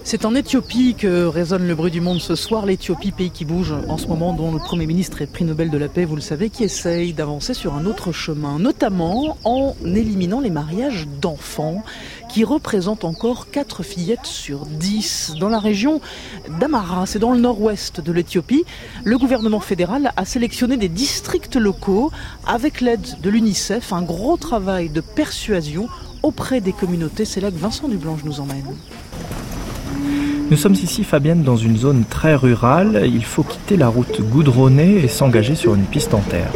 C'est en Éthiopie que résonne le bruit du monde ce soir. L'Éthiopie, pays qui bouge en ce moment, dont le Premier ministre et prix Nobel de la paix, vous le savez, qui essaye d'avancer sur un autre chemin, notamment en éliminant les mariages d'enfants, qui représentent encore 4 fillettes sur 10. Dans la région d'Amara, c'est dans le nord-ouest de l'Éthiopie, le gouvernement fédéral a sélectionné des districts locaux avec l'aide de l'UNICEF, un gros travail de persuasion auprès des communautés. C'est là que Vincent Dublanche nous emmène. Nous sommes ici, Fabienne, dans une zone très rurale. Il faut quitter la route goudronnée et s'engager sur une piste en terre.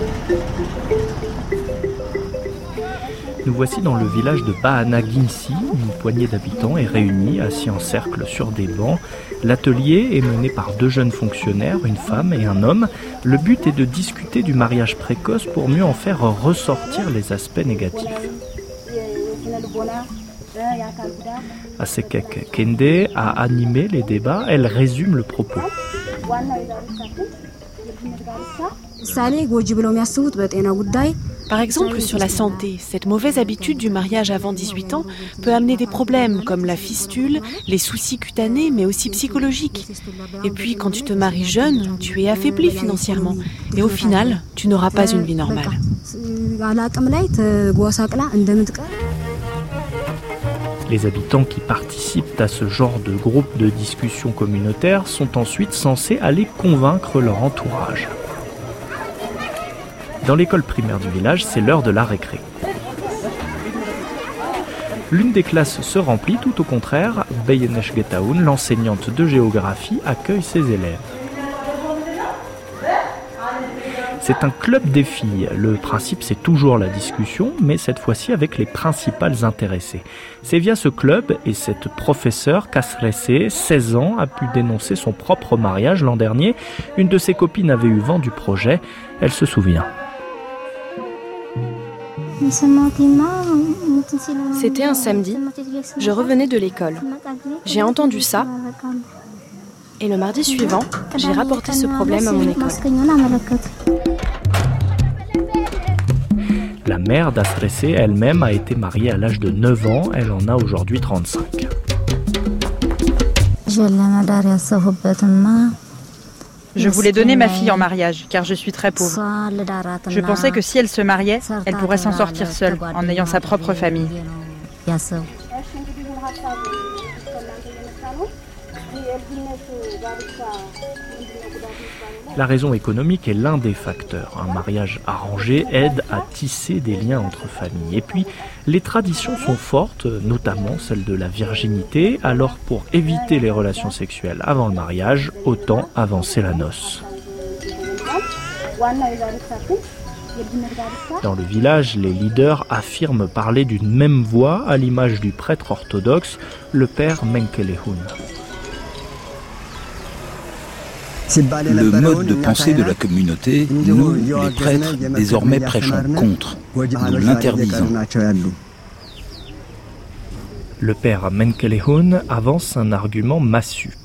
Nous voici dans le village de Bahana Ginsi. Une poignée d'habitants est réunie, assis en cercle sur des bancs. L'atelier est mené par 2 jeunes fonctionnaires, une femme et un homme. Le but est de discuter du mariage précoce pour mieux en faire ressortir les aspects négatifs. Asekek Kende a animé les débats, elle résume le propos. Par exemple, sur la santé, cette mauvaise habitude du mariage avant 18 ans peut amener des problèmes comme la fistule, les soucis cutanés, mais aussi psychologiques. Et puis, quand tu te maries jeune, tu es affaibli financièrement. Et au final, tu n'auras pas une vie normale. Les habitants qui participent à ce genre de groupe de discussion communautaire sont ensuite censés aller convaincre leur entourage. Dans l'école primaire du village, c'est l'heure de la récré. L'une des classes se remplit, tout au contraire, Beyenesh Getaoun, l'enseignante de géographie, accueille ses élèves. C'est un club des filles. Le principe, c'est toujours la discussion, mais cette fois-ci avec les principales intéressées. C'est via ce club et cette professeure, Kasrese, 16 ans, a pu dénoncer son propre mariage l'an dernier. Une de ses copines avait eu vent du projet. Elle se souvient. C'était un samedi. Je revenais de l'école. J'ai entendu ça. Et le mardi suivant, j'ai rapporté ce problème à mon école. La mère d'Astressé elle-même a été mariée à l'âge de 9 ans. Elle en a aujourd'hui 35. Je voulais donner ma fille en mariage, car je suis très pauvre. Je pensais que si elle se mariait, elle pourrait s'en sortir seule, en ayant sa propre famille. La raison économique est l'un des facteurs. Un mariage arrangé aide à tisser des liens entre familles. Et puis, les traditions sont fortes, notamment celle de la virginité. Alors, pour éviter les relations sexuelles avant le mariage, autant avancer la noce. Dans le village, les leaders affirment parler d'une même voix, à l'image du prêtre orthodoxe, le père Menkelehun. Le mode de pensée de la communauté, nous, les prêtres, désormais prêchons contre. Nous l'interdisons. Le père Menkelehun avance un argument massu.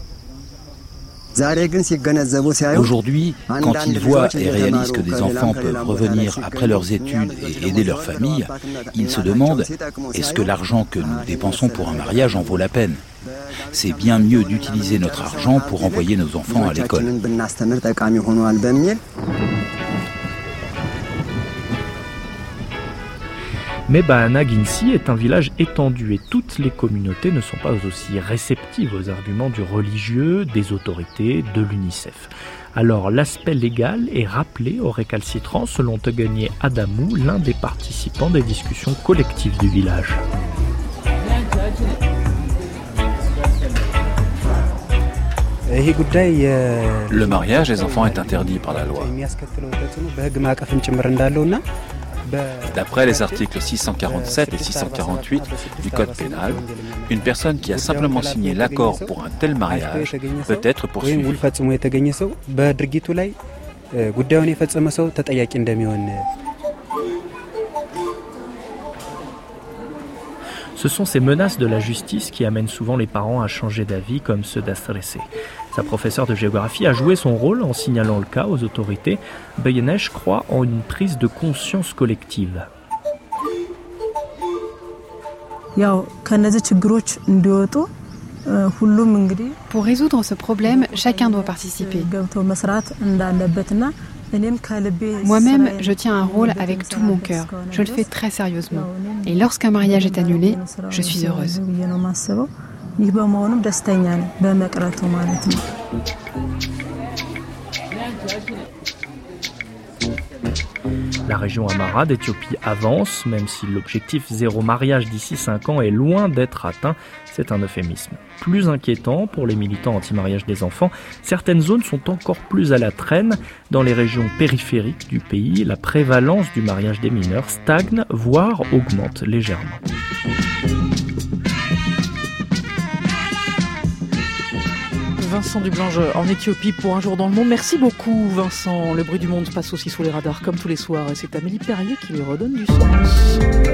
Aujourd'hui, quand ils voient et réalisent que des enfants peuvent revenir après leurs études et aider leur famille, ils se demandent « Est-ce que l'argent que nous dépensons pour un mariage en vaut la peine ?» C'est bien mieux d'utiliser notre argent pour envoyer nos enfants à l'école. Mais Bahana Ginsi est un village étendu et toutes les communautés ne sont pas aussi réceptives aux arguments du religieux, des autorités, de l'UNICEF. Alors l'aspect légal est rappelé aux récalcitrants selon Tegenier Adamou, l'un des participants des discussions collectives du village. Le mariage des enfants est interdit par la loi. D'après les articles 647 et 648 du Code pénal, une personne qui a simplement signé l'accord pour un tel mariage peut être poursuivie. Ce sont ces menaces de la justice qui amènent souvent les parents à changer d'avis, comme ceux d'Astressé. Sa professeure de géographie a joué son rôle en signalant le cas aux autorités. Beyenesh croit en une prise de conscience collective. Pour résoudre ce problème, chacun doit participer. Moi-même, je tiens un rôle avec tout mon cœur. Je le fais très sérieusement. Et lorsqu'un mariage est annulé, je suis heureuse. La région Amhara d'Éthiopie avance, même si l'objectif zéro mariage d'ici 5 ans est loin d'être atteint. C'est un euphémisme. Plus inquiétant pour les militants anti-mariage des enfants, certaines zones sont encore plus à la traîne. Dans les régions périphériques du pays, la prévalence du mariage des mineurs stagne, voire augmente légèrement. Vincent Dublange en Éthiopie pour Un jour dans le monde. Merci beaucoup Vincent. Le bruit du monde passe aussi sous les radars comme tous les soirs et c'est Amélie Perrier qui lui redonne du sens.